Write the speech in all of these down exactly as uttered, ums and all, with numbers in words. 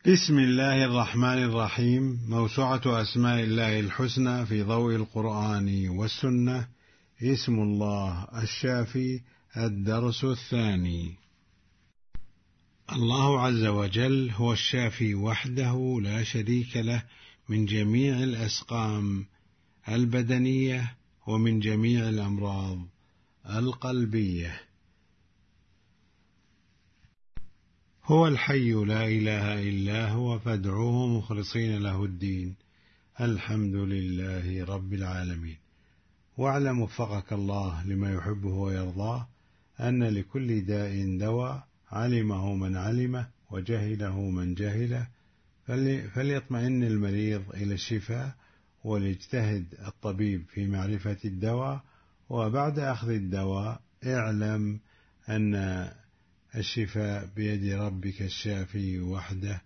بسم الله الرحمن الرحيم. موسوعة أسماء الله الحسنى في ضوء القرآن والسنة. اسم الله الشافي. الدرس الثاني. الله عز وجل هو الشافي وحده لا شريك له من جميع الأسقام البدنية ومن جميع الأمراض القلبية. هو الحي لا إله إلا هو فادعوه مخلصين له الدين. الحمد لله رب العالمين. واعلم وفقك الله لما يحبه ويرضاه أن لكل داء دواء، علمه من علمه وجهله من جهله، فليطمئن المريض إلى الشفاء وليجتهد الطبيب في معرفة الدواء، وبعد أخذ الدواء اعلم أن الشفاء بيد ربك الشافي وحده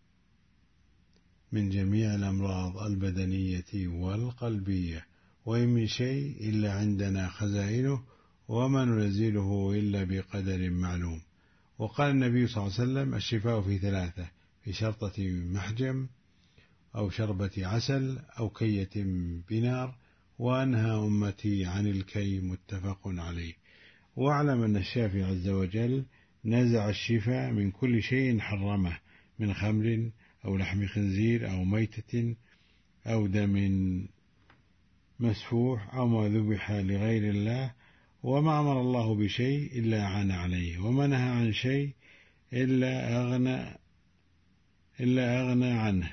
من جميع الأمراض البدنية والقلبية، وإن من شيء إلا عندنا خزائنه وما ننزله إلا بقدر معلوم. وقال النبي صلى الله عليه وسلم: الشفاء في ثلاثة: في شرطة محجم أو شربة عسل أو كية بنار، وأنهى أمتي عن الكي. متفق عليه. واعلم أن الشافي عز وجل نزع الشفاء من كل شيء حرمه من خمر أو لحم خنزير أو ميتة أو دم مسفوح أو ما ذبح لغير الله، وما أمر الله بشيء إلا عن عليه، وما نهى عن شيء إلا أغنى إلا أغنى عنه.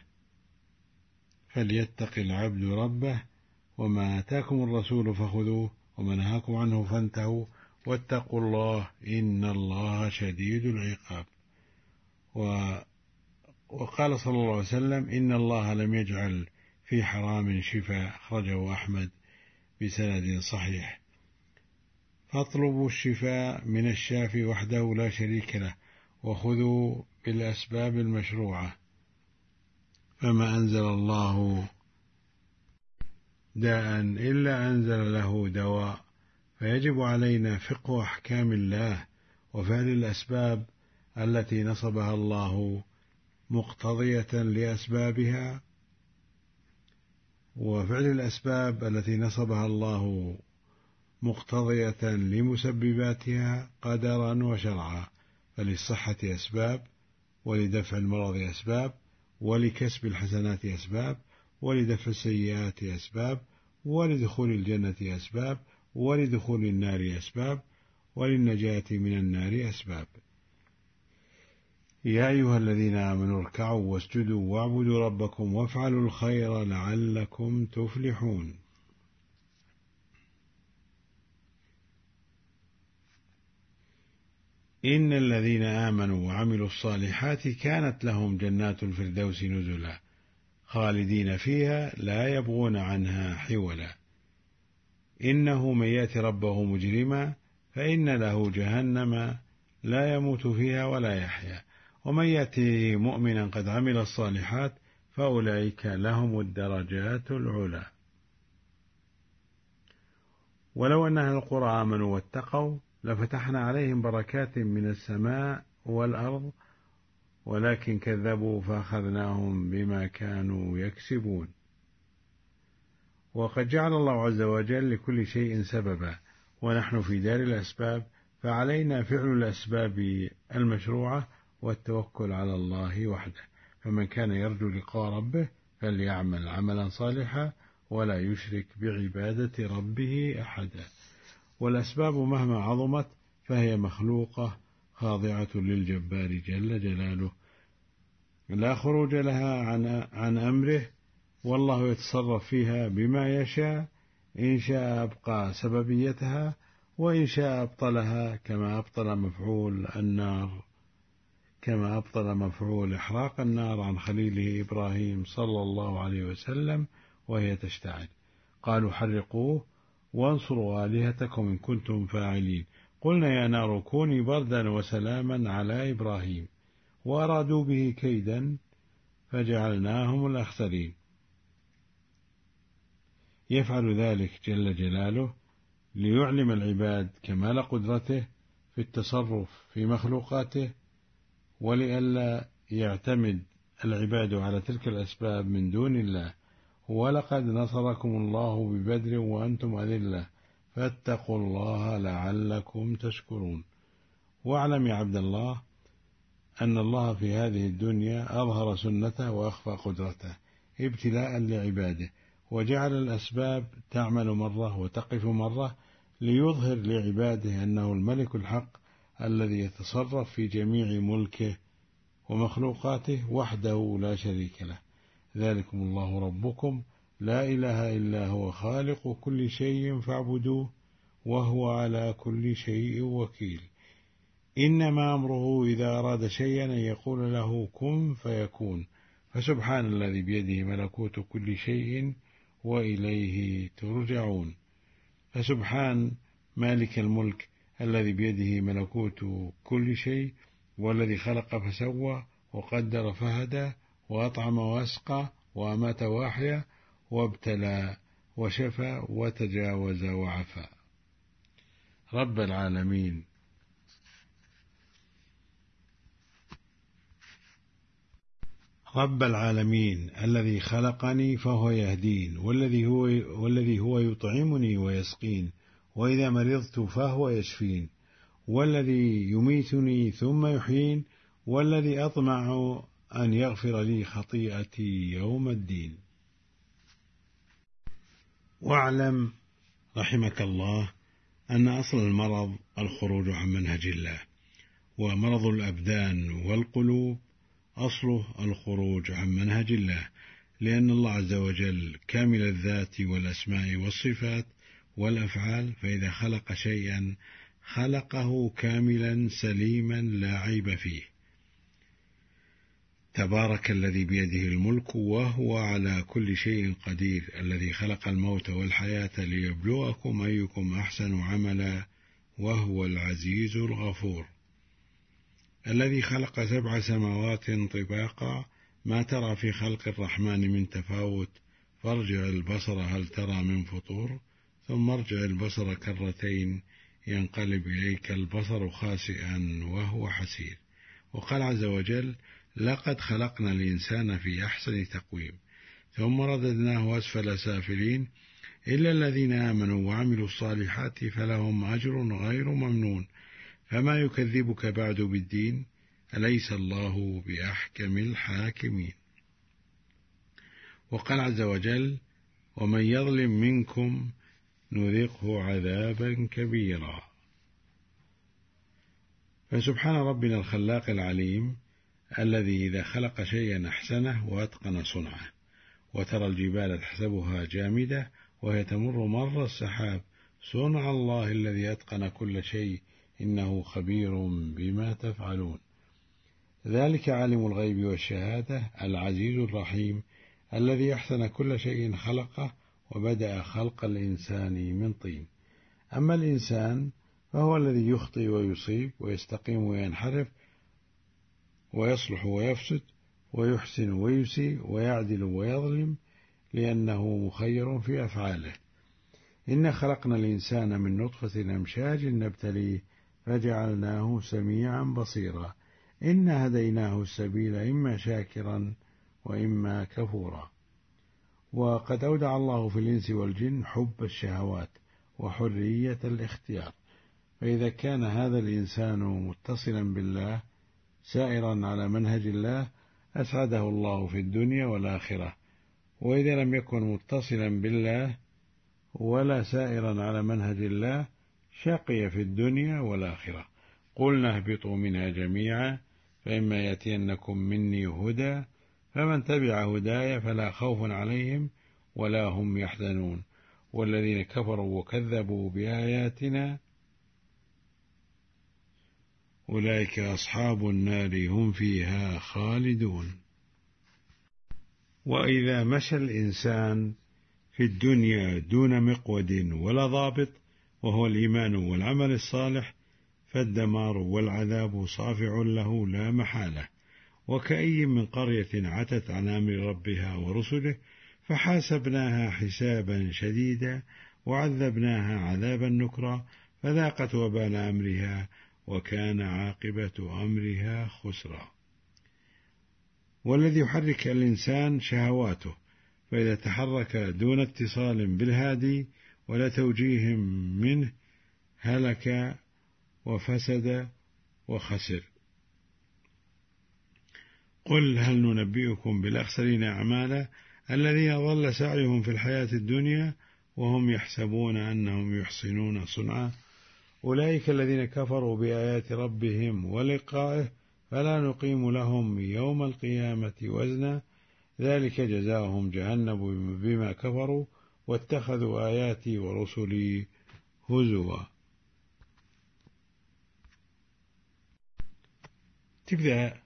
فليتق العبد ربه، وما آتاكم الرسول فخذوه وما نهاكم عنه فانتهوا واتقوا الله إن الله شديد العقاب. وقال صلى الله عليه وسلم: إن الله لم يجعل في حرام شفاء. أخرجه أحمد بسند صحيح. فاطلبوا الشفاء من الشافي وحده لا شريك له، وخذوا بالأسباب المشروعة، فما أنزل الله داء إلا أنزل له دواء. فيجب علينا فقه أحكام الله وفعل الأسباب التي نصبها الله مقتضية لأسبابها، وفعل الأسباب التي نصبها الله مقتضية لمسبباتها قدرا وشرعا. فللصحة أسباب، ولدفع المرض أسباب، ولكسب الحسنات أسباب، ولدفع السيئات أسباب، ولدخول الجنة أسباب، ولدخول النار أسباب، وللنجاة من النار أسباب. يا أيها الذين آمنوا اركعوا واسجدوا واعبدوا ربكم وافعلوا الخير لعلكم تفلحون. إن الذين آمنوا وعملوا الصالحات كانت لهم جنات الفردوس نزلا خالدين فيها لا يبغون عنها حولا. إنه من يأت ربه مجرما فإن له جهنم لا يموت فيها ولا يحيا، ومن يأته مؤمنا قد عمل الصالحات فأولئك لهم الدرجات العلى. ولو أن أهل القرى آمنوا واتقوا لفتحنا عليهم بركات من السماء والأرض، ولكن كذبوا فأخذناهم بما كانوا يكسبون. وقد جعل الله عز وجل لكل شيء سببا، ونحن في دار الأسباب، فعلينا فعل الأسباب المشروعة والتوكل على الله وحده. فمن كان يرجو لقاء ربه فليعمل عملا صالحا ولا يشرك بعبادة ربه أحدا. والأسباب مهما عظمت فهي مخلوقة خاضعة للجبار جل جلاله، لا خروج لها عن, عن أمره، والله يتصرف فيها بما يشاء. إن شاء أبقى سببيتها، وإن شاء أبطلها، كما أبطل مفعول النار كما أبطل مفعول إحراق النار عن خليله إبراهيم صلى الله عليه وسلم وهي تشتعل. قالوا: حرقوه وانصروا آلهتكم إن كنتم فاعلين. قلنا: يا نار كوني بردا وسلاما على إبراهيم، وأرادوا به كيدا فجعلناهم الأخسرين. يفعل ذلك جل جلاله ليعلم العباد كمال قدرته في التصرف في مخلوقاته، ولئلا يعتمد العباد على تلك الأسباب من دون الله. ولقد نصركم الله ببدر وأنتم أذلة فاتقوا الله لعلكم تشكرون. واعلم يا عبد الله أن الله في هذه الدنيا أظهر سنته وأخفى قدرته ابتلاء لعباده، وجعل الأسباب تعمل مرة وتقف مرة ليظهر لعباده أنه الملك الحق الذي يتصرف في جميع ملكه ومخلوقاته وحده لا شريك له. ذلكم الله ربكم لا إله إلا هو خالق كل شيء فاعبدوه وهو على كل شيء وكيل. إنما أمره إذا أراد شيئا أن يقول له كن فيكون. فسبحان الذي بيده ملكوت كل شيء وإليه ترجعون. فسبحان مالك الملك الذي بيده ملكوت كل شيء، والذي خلق فسوى وقدر فهدى وأطعم وأسقى وأمات وأحيا وابتلى وشفى وتجاوز وعفى. رب العالمين رب العالمين الذي خلقني فهو يهدين، والذي هو والذي هو يطعمني ويسقين، وإذا مرضت فهو يشفين، والذي يميتني ثم يحيين، والذي أطمع أن يغفر لي خطيئتي يوم الدين. واعلم رحمك الله أن أصل المرض الخروج عن منهج الله، ومرض الأبدان والقلوب أصله الخروج عن منهج الله، لأن الله عز وجل كامل الذات والأسماء والصفات والأفعال، فإذا خلق شيئا خلقه كاملا سليما لا عيب فيه. تبارك الذي بيده الملك وهو على كل شيء قدير، الذي خلق الموت والحياة ليبلوكم أيكم أحسن عملا وهو العزيز الغفور. الذي خلق سبع سماوات طباقا ما ترى في خلق الرحمن من تفاوت فارجع البصر هل ترى من فطور ثم ارجع البصر كرتين ينقلب إليك البصر خاسئا وهو حسير. وقال عز وجل لقد خلقنا الإنسان في أحسن تقويم ثم رددناه أسفل سافلين إلا الذين آمنوا وعملوا الصالحات فلهم أجر غير ممنون فما يكذبك بعد بالدين أليس الله بأحكم الحاكمين. وقال عز وجل ومن يظلم منكم نذقه عذابا كبيرا. فسبحان ربنا الخلاق العليم الذي إذا خلق شيئا أحسنه وأتقن صنعه. وترى الجبال تحسبها جامدة وهي تمر مر السحاب صنع الله الذي أتقن كل شيء إنه خبير بما تفعلون. ذلك عالم الغيب والشهادة العزيز الرحيم الذي أحسن كل شيء خلقه وبدأ خلق الإنسان من طين. أما الإنسان فهو الذي يخطئ ويصيب ويستقيم وينحرف ويصلح ويفسد ويحسن ويسيء ويعدل ويظلم لأنه مخير في أفعاله. إنا خلقنا الإنسان من نطفة أمشاج نبتليه فجعلناه سميعا بصيرا إنا هديناه السبيل إما شاكرا وإما كفورا. وقد أودع الله في الإنس والجن حب الشهوات وحرية الاختيار، فإذا كان هذا الإنسان متصلا بالله سائرا على منهج الله أسعده الله في الدنيا والآخرة، وإذا لم يكن متصلا بالله ولا سائرا على منهج الله شقي في الدنيا والآخرة. قلنا اهبطوا منها جميعا فإما يأتينكم مني هدى فمن تبع هداي فلا خوف عليهم ولا هم يحزنون والذين كفروا وكذبوا بآياتنا أولئك أصحاب النار هم فيها خالدون. وإذا مشى الإنسان في الدنيا دون مقود ولا ضابط وهو الإيمان والعمل الصالح فالدمار والعذاب صافع له لا محالة. وكأي من قرية عتت عن أمر ربها ورسله فحاسبناها حسابا شديدا وعذبناها عذابا نكرا فذاقت وبال أمرها وكان عاقبة أمرها خسرا. والذي يحرك الإنسان شهواته، فإذا تحرك دون اتصال بالهادي ولا توجيه منه هلك وفسد وخسر. قل هل ننبئكم بالأخسرين أعمالا الذين ضل سعيهم في الحياة الدنيا وهم يحسبون أنهم يحسنون صنعا أولئك الذين كفروا بآيات ربهم ولقائه فلا نقيم لهم يوم القيامة وزنا ذلك جزاؤهم جهنم بما كفروا واتخذوا آياتي ورسلي هزوا. تبدأ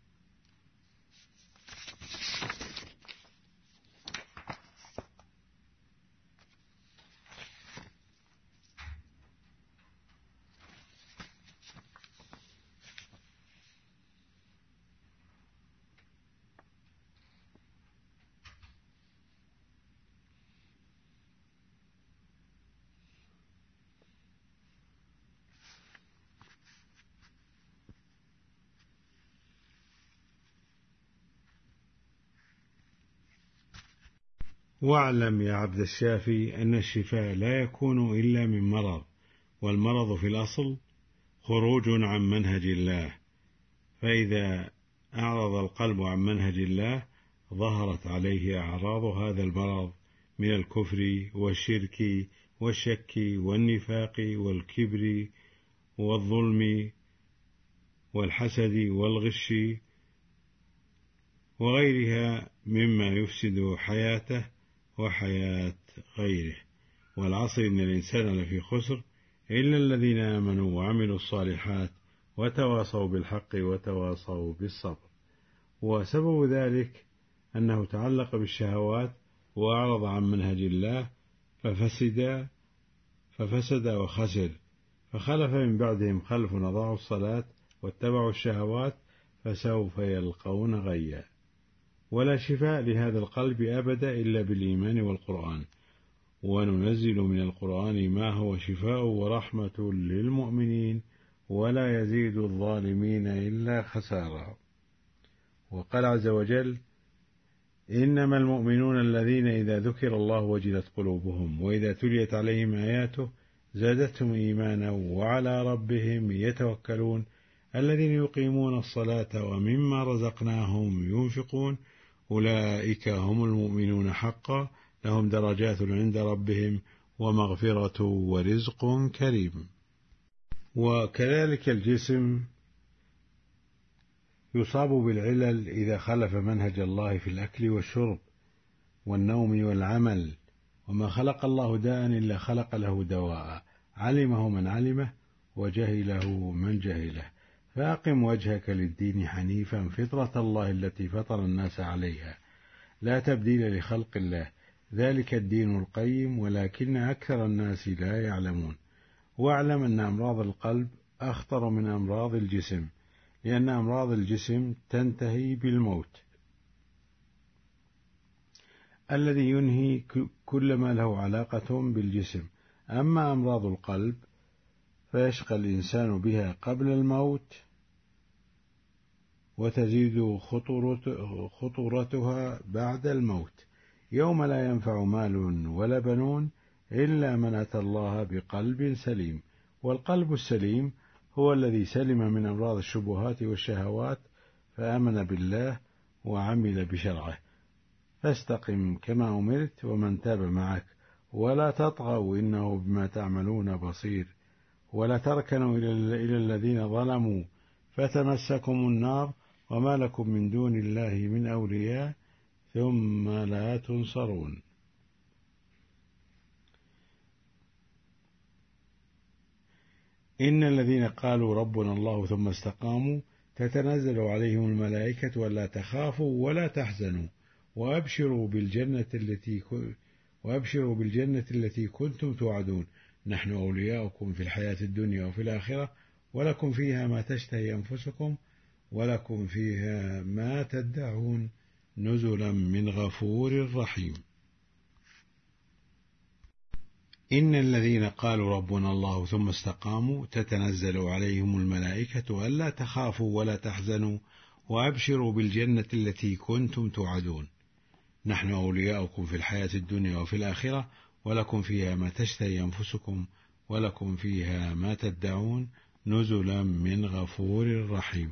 واعلم يا عبد الشافي أن الشفاء لا يكون إلا من مرض، والمرض في الأصل خروج عن منهج الله، فإذا أعرض القلب عن منهج الله ظهرت عليه أعراض هذا المرض من الكفر والشرك والشك والنفاق والكبر والظلم والحسد والغش وغيرها مما يفسد حياته وحياة غيره. والعصر إن الإنسان لفي خسر إلا الذين آمنوا وعملوا الصالحات وتواصوا بالحق وتواصوا بالصبر. وسبب ذلك أنه تعلق بالشهوات وأعرض عن منهج الله ففسد ففسد وخسر، فخلف من بعدهم خلف أضاعوا الصلاة واتبعوا الشهوات فسوف يلقون غيا. ولا شفاء لهذا القلب أبدا إلا بالإيمان والقرآن، وننزل من القرآن ما هو شفاء ورحمة للمؤمنين ولا يزيد الظالمين إلا خسارا. وقال عز وجل: إنما المؤمنون الذين إذا ذكر الله وجلت قلوبهم وإذا تليت عليهم آياته زادتهم إيمانا وعلى ربهم يتوكلون الذين يقيمون الصلاة ومما رزقناهم ينفقون أولئك هم المؤمنون حقا لهم درجات عند ربهم ومغفرة ورزق كريم. وكذلك الجسم يصاب بالعلل إذا خالف منهج الله في الأكل والشرب والنوم والعمل، وما خلق الله داء إلا خلق له دواء علمه من علمه وجهله من جهله. فأقم وجهك للدين حنيفا فطرة الله التي فطر الناس عليها لا تبديل لخلق الله ذلك الدين القيم ولكن أكثر الناس لا يعلمون. واعلم أن أمراض القلب أخطر من أمراض الجسم، لأن أمراض الجسم تنتهي بالموت الذي ينهي كل ما له علاقة بالجسم. أما أمراض القلب فيشقى الإنسان بها قبل الموت وتزيد خطورتها بعد الموت، يوم لا ينفع مال ولا بنون إلا من أتى الله بقلب سليم. والقلب السليم هو الذي سلم من أمراض الشبهات والشهوات فآمن بالله وعمل بشرعه. فاستقم كما أمرت ومن تاب معك ولا تطغوا إنه بما تعملون بصير ولا تركنوا إلى الذين ظلموا فتمسكم النار وما لكم من دون الله من أولياء ثم لا تنصرون. إن الذين قالوا ربنا الله ثم استقاموا تتنزل عليهم الملائكة ولا تخافوا ولا تحزنوا وأبشروا بالجنة التي وأبشروا بالجنة التي كنتم توعدون نحن أولياؤكم في الحياة الدنيا وفي الآخرة ولكم فيها ما تشتهي أنفسكم ولكم فيها ما تدعون نزلا من غفور رحيم. إن الذين قالوا ربنا الله ثم استقاموا تتنزل عليهم الملائكة ألا تخافوا ولا تحزنوا وأبشروا بالجنة التي كنتم توعدون نحن أولياؤكم في الحياة الدنيا وفي الآخرة ولكم فيها ما تشتهي أنفسكم ولكم فيها ما تدعون نزلا من غفور رحيم.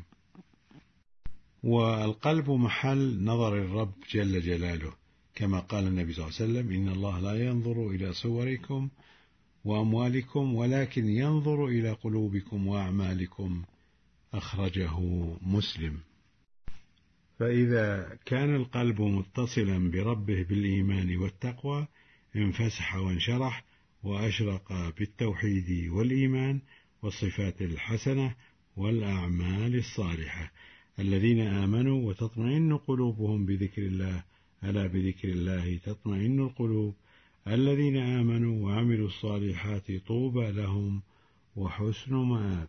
والقلب محل نظر الرب جل جلاله، كما قال النبي صلى الله عليه وسلم: إن الله لا ينظر إلى صوركم وأموالكم ولكن ينظر إلى قلوبكم وأعمالكم، أخرجه مسلم. فإذا كان القلب متصلا بربه بالإيمان والتقوى انفسح وانشرح وأشرق بالتوحيد والإيمان والصفات الحسنة والأعمال الصالحة. الذين آمنوا وتطمئن قلوبهم بذكر الله، ألا بذكر الله تطمئن القلوب. الذين آمنوا وعملوا الصالحات طوبى لهم وحسن مآب.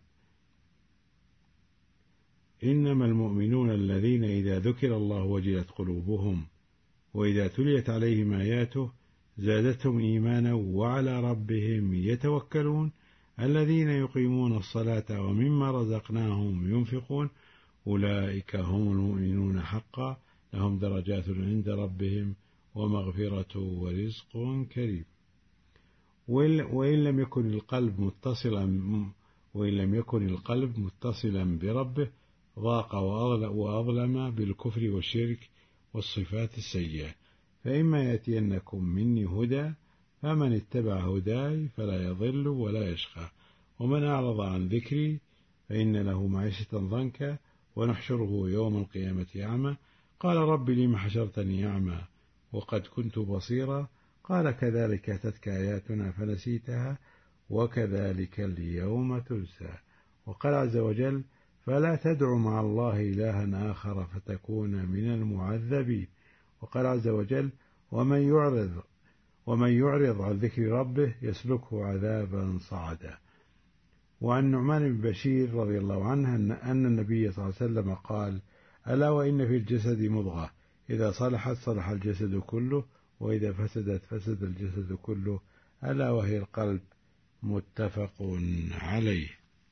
إنما المؤمنون الذين إذا ذكر الله وجلت قلوبهم وإذا تليت عليهم آياته زادتهم إيمانا وعلى ربهم يتوكلون. الذين يقيمون الصلاة ومما رزقناهم ينفقون أولئك هم المؤمنون حقا، لهم درجات عند ربهم ومغفرة ورزق كريم. وإن لم يكن القلب متصلا وإن لم يكن القلب متصلا بربه ضاق وأظلم بالكفر والشرك والصفات السيئة. فإما يأتينكم مني هدى فمن اتبع هداي فلا يضل ولا يشقى، ومن أعرض عن ذكري فإن له معيشة ضنكا ونحشره يوم القيامة أعمى. قال رب لم حشرتني أعمى وقد كنت بصيرا؟ قال كذلك أتتك آياتنا فنسيتها وكذلك اليوم تنسى. وقال عز وجل: فلا تدع مع الله إلها آخر فتكون من المعذبين. وقال عز وجل: ومن يعرض ومن يعرض عن ذكر ربه يسلكه عذابا صعدا. وعن نعمان بن بشير رضي الله عنه أن النبي صلى الله عليه وسلم قال: ألا وإن في الجسد مضغة إذا صلحت صلح الجسد كله وإذا فسدت فسد الجسد كله، ألا وهي القلب. متفق عليه.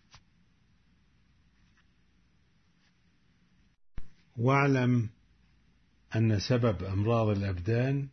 واعلم أن سبب أمراض الأبدان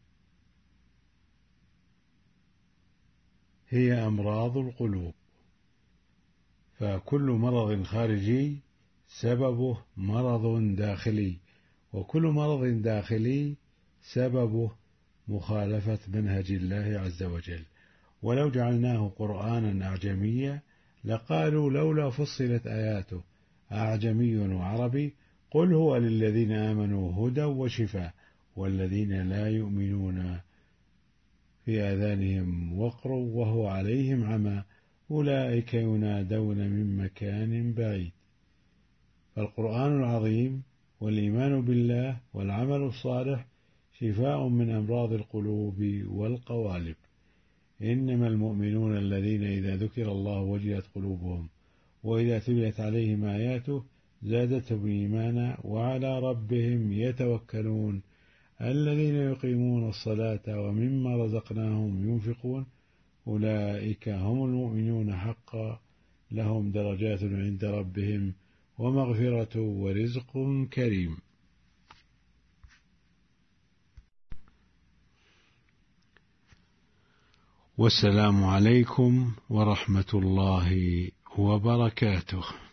هي أمراض القلوب، فكل مرض خارجي سببه مرض داخلي، وكل مرض داخلي سببه مخالفة منهج الله عز وجل. ولو جعلناه قرآنا أعجميا لقالوا لولا فصلت آياته أعجمي وعربي قل هو للذين آمنوا هدى وشفاء والذين لا يؤمنون في آذانهم وقر وهو عليهم عمى أولئك ينادون من مكان بعيد. فالقرآن العظيم والإيمان بالله والعمل الصالح شفاء من أمراض القلوب والقوالب. إنما المؤمنون الذين إذا ذكر الله وجلت قلوبهم وإذا تليت عليهم آياته زادتهم إيمانا وعلى ربهم يتوكلون. الذين يقيمون الصلاة ومما رزقناهم ينفقون أولئك هم المؤمنون حقا، لهم درجات عند ربهم ومغفرة ورزق كريم. والسلام عليكم ورحمة الله وبركاته.